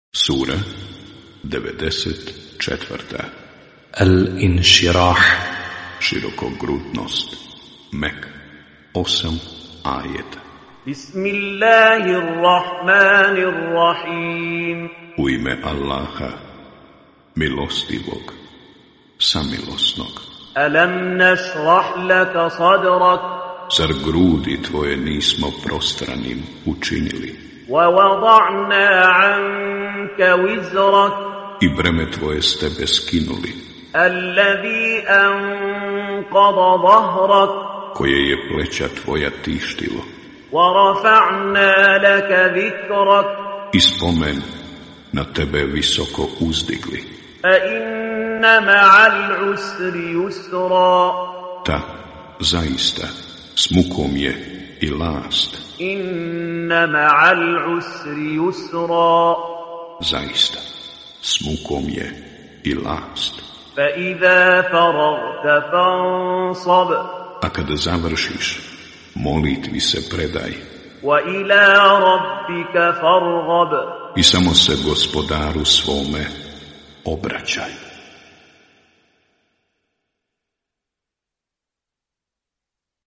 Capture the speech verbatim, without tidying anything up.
Sura devedeset četvrta. Al-Inširah, širokogrudnost. Mek, osam ajeta. Bismillahirrahmanirrahim. U ime Allaha, milostivog, samilosnog. Alam nashrah laka sadrak. Zar grudi tvoje nismo prostranim učinili? Wa wada'na anka wizrak. I breme tvoje s tebe skinuli, Alladhi anqada dhahrak. koje je pleća tvoja tištilo. Wa rafa'na laka dhikrak. I spomen na tebe visoko uzdigli. Fa inna ma'al usri yusra. Ta, zaista, s mukom je i last. Inna ma'al usri yusra. Zaista, s mukom je i last. Fa idha faragta fansab. A kada završiš, molitvi se predaj Wa ila rabbika farghab. i samo se gospodaru svome obraćaj.